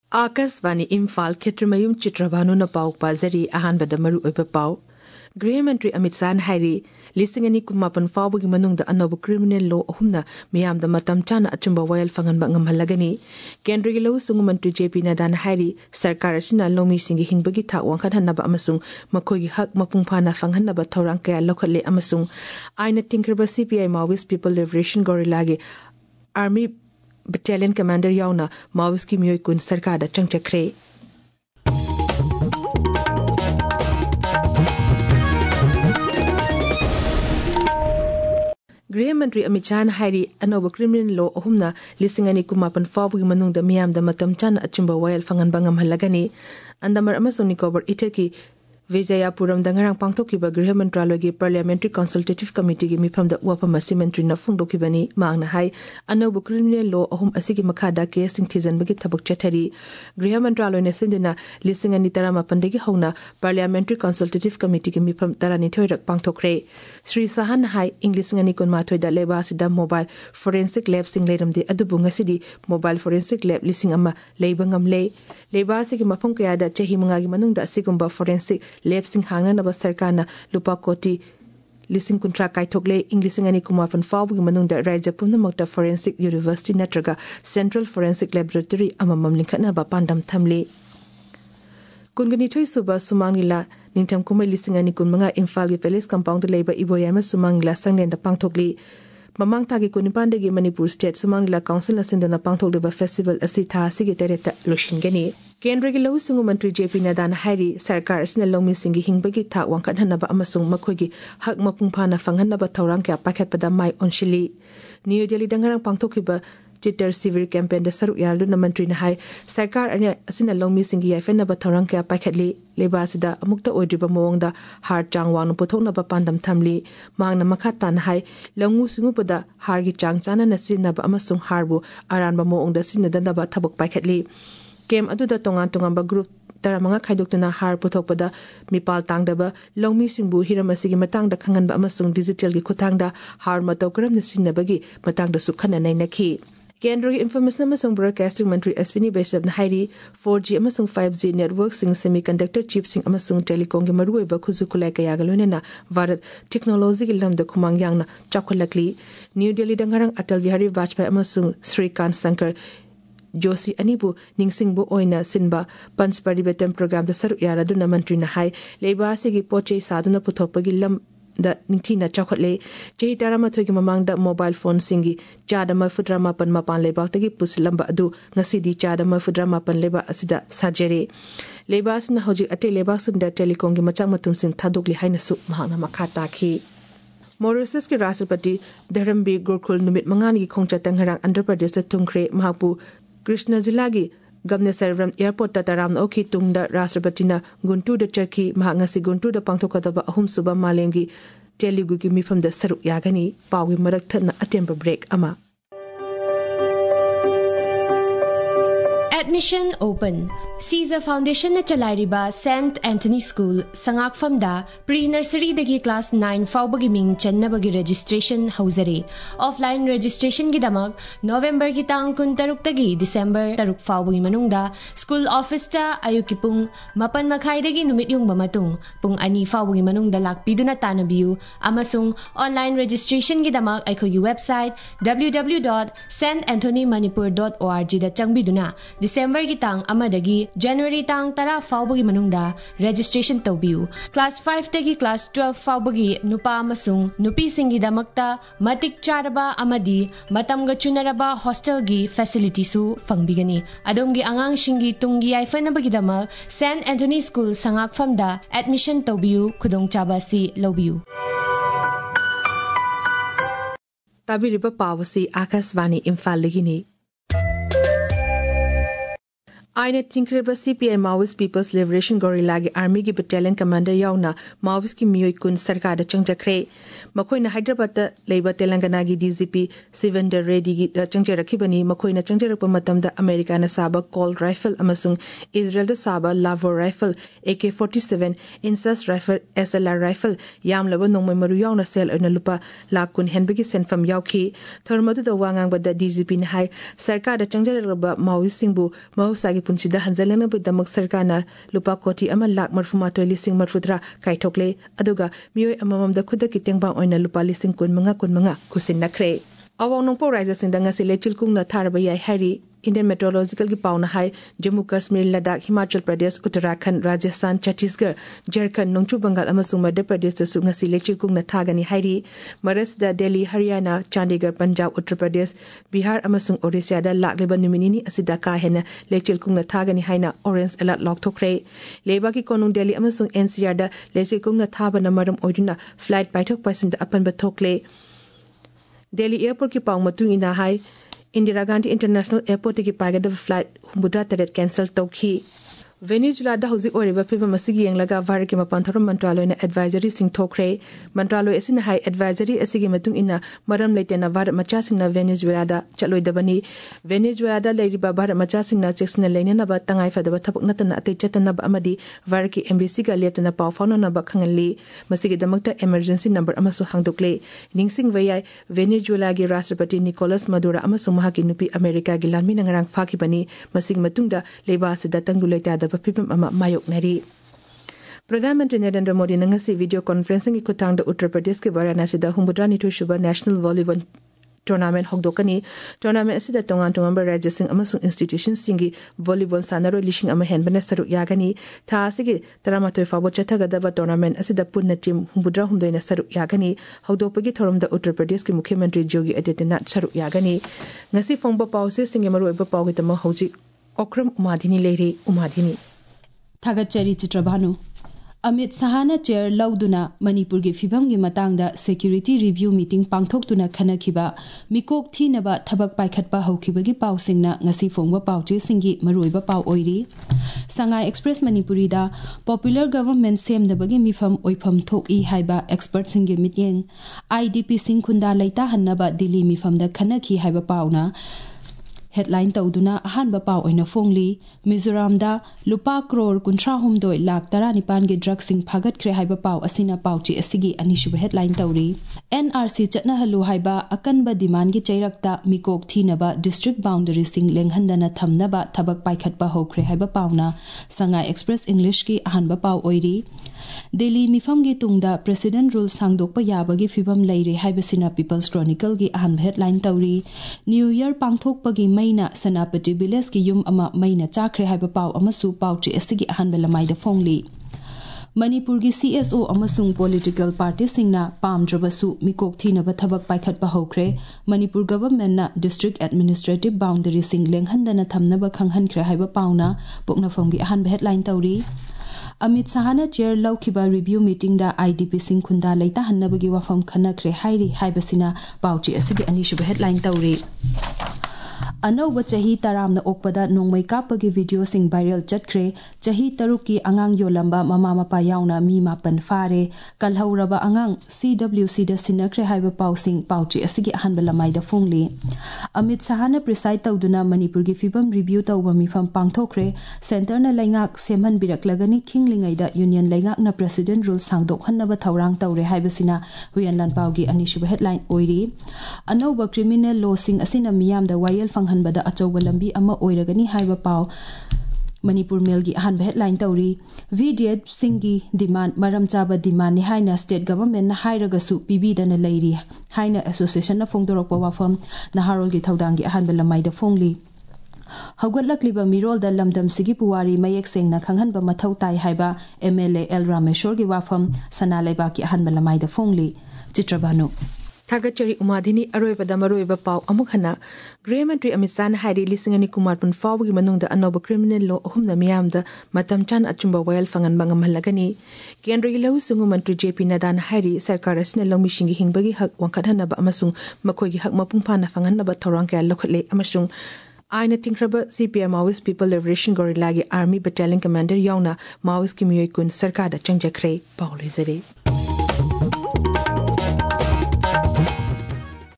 आकाशवाणी इम्फाल खेत्रमयुम चित्रभानु न पाउ पाजरी अहानबद मरु ओइब पाउ गृहमंत्री अमित शाह हाइरी लिसिंग अनि कुमापन फाउबगी मनुंगदा अनोब क्रिमिनल लॉ अहुमना मियामदा मतम चाना अचुंबा वायल फंगनबा ngamhallagani केंद्रीय लौ सुंग मंत्री जेपी नड्डा हाइरी सरकार असिना लौमी सिंगी हिंगबगी थाक वांखनहनबा अमसुंग मखोगी हक मपुंगफाना फंगहनबा थौरांग कया लौखले अमसुंग आइना तिंक्रबा सीपीआई माओइस्ट पीपल लिबरेशन गोरिल्लागे आर्मी बटालियन कमांडर याउना माओइस्ट की मियोय कुन सरकार चंगचखरे गृहमंत्री अमित शाह हाइरी अनोब क्रिमिनल लॉ अहुमना लिसिंग अनि कुमापन फाउबगी मनुंगदा मियामदा मतम चाना अचुंबा वायल फंगनबा ngamhallagani अंदमर अमसुंग निकोबर इटरकी विजयपुरम दंगरांग पांगथोकिबा गृह मंत्रालयगी पार्लियामेंट्री कंसल्टेटिव कमिटी की मिफमदा वाफम असि मंत्री न फुंगदोकिबनी मांगना हाई अनोब क्रिमिनल लॉ अहुम असिगी मखादा केस सिंग थिजनबगी थबक चथरी गृह मंत्रालय ने सिंदुना लिसिंग अनि तरामापनदगी हौना पार्लियामेंट्री कंसल्टेटिव कमिटी की मिफम तरानिथोय रक पांगथोखरे श्री साहन हाई इंग्लिसिंग अनि कुनमाथोयदा लेबासिदा मोबाइल फोरेंसिक लैब सिंग लेरमदे अदुबु ngасidi मोबाइल फोरेंसिक लैब लिसिंग अमा लेबा ngamle लेबासिगी मफम कयादा चही मंगागी मनुंगदा असिगुंबा फोरेंसिक लैब सिंग हांगनबा सरकारना लुपा कोटी लिसिंग कुंट्रा काइथोकले इंग्लिसिंग अनि कुमापन फाउबगी मनुंगदा राज्य पुनमक्ता फोरेंसिक यूनिवर्सिटी नत्रगा सेंट्रल फोरेंसिक लैबोरेटरी अममम लिंखनबा पांडम थमले कुनगनी थोय सुबा सुमांगला निंथम कुमै लिसिंग अनि कुनमंगा इम्फाल गे पैलेस कंपाउंड लेबा इबोयामा सुमांगला संगलेंदा पांगथोकली ममांग थागी कुनिपांडगी मणिपुर स्टेट सुमांगला काउंसिल असिंदना पांगथोकलेबा फेस्टिवल असि था सिगे तेरेता लोशिनगनी केंद्र के लौ सुंग मंत्री जेपी नड्डा हाइरी सरकार असना लौमी सिंगी हिंगबगी थाक वांखनहनबा अमसुंग मखोगी हक मपुंगफाना फंगहनबा थौरांग क्या पाखतपदा माय ओनशिली न्यू दिल्ली दंगरांग पांगथोकिबा चिटर सिविर कैंपेन द सरुक यालुना मंत्री न हाई सरकार असिना लौमी सिंगी याफेनबा थौरांग क्या पाखतली लेबासिदा अमुक्ता ओइद्रिबा मोंगदा हार चांग वांग पुथोकनबा पांडम थमली मांगना मखा तान हाई लंगु सुंगुपदा हारगी चांग चाना नसिनबा अमसुंग हारबु अरानबा मोंगदा सिनदनबा थबक पाखतली केम अदुदा तोंगान तोंगांबा ग्रुप तरामंगा खाइदोक्तुना हार पुथोकपदा मिपाल तांगदबा लौमी सिंगबु हिरम असिगी मतंगदा खंगनबा अमसुंग डिजिटल गी खुथांगदा हार मतौ करमना सिनबगी मतंगदा सुखना नैनखी केंद्र की इंफॉर्मेशन अमसुंग ब्रॉडकास्टिंग मंत्री अश्विनी वैष्णव हाइरी 4G अमसुंग 5G नेटवर्क सिंग सेमीकंडक्टर चिप सिंग अमसुंग टेलीकॉम के मरुएबा खुजुकुलाई कयागा लोनेना भारत टेक्नोलॉजी की लमदा खुमांग यांगना चखुलकली न्यू दिल्ली दंगरंग अटल बिहारी वाजपेयी अमसुंग श्रीकांत शंकर जोशी अनिबु निंगसिंगबु ओइना सिनबा पंच परिबेतम प्रोग्राम द सरुक यारादुना मंत्री न हाई लेबासिगी पोचे सादुना पुथोपगी लम द निंथीना चखले चेही तरामाथोयगी ममांगदा मोबाइल फोन सिंगी चादमा फुद्रामापन मपान लेबाक्तगी पुसलंबा अदु ngасidi चादमा फुद्रामापन लेबा असिदा साजेरे लेबासना होजि अटे लेबासुंदा टेलीकॉम गी मचाक मतुमसिंग थादोकली हाइनसु महाना मखा ताखी मॉरिशस के राष्ट्रपति धर्मबीर गोरखुल नुमित मंगानी की खोंगचा तंगरंग आंध्र प्रदेश से तुंगख्रे महापु कृष्ण जिला की गमने सरवरम एयरपोर्ट तराम ओखी तुंगदा राष्ट्रपतिना गुंटूर चरखी महांगसी गुंटूर पांगथोकदबा अहुम सुबा मालेमगी तेलुगु की मिफम सरुक यागनी पावी मरक थना अटेम्प ब्रेक अमा Admission open. Caesar Foundation na chalairiba St. Anthony School Sangakfamda pre-nursery dagi class 9 faubagi ming channabagi registration hauzare. Offline registration gi damak November ki tang 16 tagi December 3 faubagi manungda school office ta ayuki pung mapan makhai dagi numit yung bamatung pung ani faubagi manungda lakpiduna tanabiu amasung online registration gi damak aikogi website www.santanthonymanipur.org da changbiduna December ki tang amadagi January tang tara faubagi manungda registration tawbiu class 5 tagi class 12 faubagi nupa amasung nupi singi damakta matik charaba amadi matamga chunaraba hostel gi facility su fangbigani adongi angang shingi tungi aifanabagi damak St. Anthony School Sangakfamda admission tawbiu khudong chaba si lobiu tabiriba pawasi akaswani imphal ligini आईने थिंक्रेबा CPI Maoist people's liberation guerrilla की army की battalion commander याउना Maoist की मियोय कुन सरकार चंगचखरे मखोइना हैदराबाद लेबा तेलंगाना की डीजीपी सिवेंदर रेड्डी की चंगचरखिबनी मखोइना चंगचरप मतमदा अमेरिका न साबा कॉल्ड राइफल अमसुंग इजराइल द साबा लावो rifle AK-47 INSAS rifle SLR rifle यामलब नोंमै मरु याउना सेल अन लुपा लाख कुन हेनबगी सेनफम याउखी थरमदु द वांगांग बद डीजीपी न हाई सरकार चंगचरब माओइस्ट सिंगबु महौसागी पुंसिदा हंजलनबदमक सरकारना लुपा कोटी अमा लाख मरफुमातोय लिसिंग मरफुद्रा काइथोकले अदुगा मियोय अमममदा खुदा कितेंगबा ओइना लुपा लिसिंग कुनमंगा खुसिननख्रे अवांग नोंपो राइजसिंग दंगसी लेचिलकुंगना थारबा याय हारी इंडियन मेट्रोलॉजिकल की पाउना हाई जम्मू कश्मीर लद्दाख हिमाचल प्रदेश उत्तराखंड राजस्थान छत्तीसगढ़ झारखंड नोंचु बंगाल अमसुंग मध्य प्रदेश तसु ngasi लेचिलकुंगना थागनी हाइरी मरसदा दिल्ली हरियाणा चंडीगढ़ पंजाब उत्तर प्रदेश बिहार अमसुंग ओडिशा दा लाखलेबा नुमिनिनी असिदा का हेना लेचिलकुंगना थागनी हाइना ऑरेंज अलर्ट लॉकथोख्रे लेबा की कोनुंग दिल्ली अमसुंग एनसीआर दा लेचिलकुंगना थाबना मरम ओइदुना फ्लाइट पाइथोक पासिन दा अपन बथोकले दिल्ली एयरपोर्ट की पाउ मतुंग इना हाई इंदिरा गांधी इंटरनेशनल एयरपोर्ट की पाइगदब फ्लाइट हुमुद्रा तरेट कैंसल तौखी वेनेजुएलादा हौजिक ओरिबा फिल्म असिगी यंगलगा भारत के मपान थोरम मंत्रालयना एडवाइजरी सिंह थोखरे मंत्रालय असिना हाई एडवाइजरी असिगी मतुंग इना मरम लेतेना भारत मचासिंगना वेनेजुएलादा चलोइदबनी वेनेजुएलादा लेरिबा भारत मचासिंगना चेक्सना लेनेनबा तंगाई फदबा थबक नतना अते चतनबा अमदी भारत की एम्बेसी का लेतना पाव फाउननबा खंगली मसिगी दमकता इमरजेंसी नंबर अमसु हांगदोकले निंगसिंग वयाय वेनेजुएला के राष्ट्रपति निकोलस मदुरा अमसु महाकी नुपी अमेरिका की लानमी नंगरांग फाकीबनी मसिगी मतुंगदा लेबा सिदा तंगदु लेता प्रधानमंत्री नरेंद्र मोदी ने ngasi वीडियो कॉन्फ्रेंसिंग की खुतांग उत्तर प्रदेश के वाराणसी दा हुमुद्रा निथुशुबा नेशनल वॉलीबॉल टूर्नामेंट होगदोकनी टूर्नामेंट असिदा तोंगान तोंगांबा राज्य सिंह अमसुंग इंस्टीट्यूशन सिंगी वॉलीबॉल सानरो लिशिंग अमा हेनबने सरुक यागनी था असिगी 13 फाबो चथगदबा टूर्नामेंट असिदा पुन्ना टीम हुमुद्रा हुमदोइना सरुक यागनी होगदोपगी थोरमदा उत्तर प्रदेश के मुख्यमंत्री योगी आदित्यनाथ सरुक यागनी ngasi फोंबा पाउसे सिंगे मरुइबा पाउगी तमा हौजी ओक्रम उमाधिनी लेरे उमाधिनी थागतचरी चित्रभानु अमित शाहना चेयर लौदुना मणिपुर की फिभम की मतंगदा सिक्योरिटी रिव्यू मीटिंग पांगथोक्तुना खनखिबा मिकोक थीनबा थबक पाइखटपा हौखिबगी पाउसिंगना ngasi फोंगबा पाउचे सिंगी मरुइबा पाउ ओइरी संगाई एक्सप्रेस मणिपुरी दा पॉपुलर गवर्नमेंट सेमदबगी मिफम ओइफम थोकई हाइबा एक्सपर्ट सिंगी मिटिंग आईडीपी सिंह खुंदा लैता हन्नबा दिल्ली मिफमदा खनखि हाइबा पाउना हेडलाइन तौदुना अहानबा पाव ओइना फोंगली मिजोरामदा लुपा करोड़ 13 लाख 19 गे ड्रग सिंह फागतख्रे हाइबा पाव असिना पाउची असिगी अनिशुब हेडलाइन तौरी एनआरसी चटनाहलु हाइबा अकनबा डिमांड गी चैरक्ता मिकोक थीनबा डिस्ट्रिक्ट बाउंड्री सिंह लेंहंदना थमनबा थबक पाइखटबा होख्रे हाइबा पावना संगाई एक्सप्रेस इंग्लिश की अहानबा पाव ओइरी दिल्ली मिफम गी तुंगदा प्रेसिडेंट रूल सांगदोकपा याबगी फिबम लैरे हाइबसिना पीपल्स क्रॉनिकल गी अहानबा हेडलाइन तौरी न्यू ईयर पांगथोकपगी मैना सनापति विलेज की युम अमा मैना चाख्रे हाइबा पाव अमसु पाउची असिगी अहानबा लमाइदा फोंगली मणिपुर की सीएसओ अमसुंग पॉलिटिकल पार्टी सिंगना पामद्रबसु मिकोक थीनबा थबक पाइखटपा होख्रे मणिपुर गवर्नमेंटना डिस्ट्रिक्ट एडमिनिस्ट्रेटिव बाउंड्री सिंह लेंहंदना थमनबा खंगहनख्रे हाइबा पावना पोकनाफोंगी अहानबा हेडलाइन तौरी अमित शाहना चेयर लौखिबा रिव्यू मीटिंग दा आईडीपी सिंह खुंदा लैता हन्नबगी वफम खनख्रे हाइरी हाइबसिना पाउची असिगी अनिशुब हेडलाइन तौरी अनौब चाही तरामना ओकपदा नोंमै कापगी वीडियो सिंह वायरल चटख्रे चाही तरुक की अंगांग योलंबा ममा मपा याउना मी मापन फारे कलहौरबा अंगांग सीडब्ल्यूसी दा सिनख्रे हाइबा पाउ सिंह पाउची असिगी अहानबा लमाइदा फोंगली अमित शाहना प्रिसाइड तौदुना मणिपुर की फिबम रिव्यू तौबा मिफम पांगथोख्रे सेंटरना लैंगाक सेमहन बिरकलगनी खिंगलिंगैदा यूनियन लैंगाकना प्रेसिडेंट रूल सांगदोक हन्नबा थौरांग तौरे हाइबसिना हुयन लानपाउगी अनिशुब हेडलाइन ओइरी अनौब क्रिमिनल लॉ सिंह असिना मियामदा वायल फंगहनबदा अचौबा लंबी अमा ओइरगनी हाइबा पाउ मणिपुर मेल की अहानबा हेडलाइन तौरी वीडीएड सिंह की डिमांड मरम चाबा डिमांड नि हाइना स्टेट गवर्नमेंट हाइरगसु पीबीदना लैरी हाइना एसोसिएशन फोंगदोरकपा वाफम नहारोल की थौदांग की अहानबा लमाइदा फोंगली हौगतलक्लिबा मिरोलदा लमदमसिगी पुवारी मयेक सेंगना खंगहनबा मथौ ताई हाइबा एमएलए एल रामेश्वर की वाफम सना लैबा की अहानबा लमाइदा फोंगली चित्रबानु थागतचरी उमाधिनी अरोइबदा मरोइबा पाव अमुक हना गृह मंत्री अमित शाह हाइरी लिसिंगनी कुमार पुन फावगी मनोंगदा अनोब क्रिमिनल लॉ अहुमना मियामदा मतम चान अचुंबा वायल फंगन बंगमहलगनी केंद्र लहु सुंगु मंत्री जेपी नड्डा हाइरी सरकार असना लौमिशिंगी हिंगबगी हक वंखदहनबा अमसुंग मखोगी हक मपुंगफाना फंगनबा थौरांग कया लखले अमसुंग आयना तिंख्रबा CPM Maoist people liberation guerrilla की आर्मी बटालियन कमांडर याउना माओइस्ट की मियोई कुन सरकार दा चंगजखरे पाउलिजरे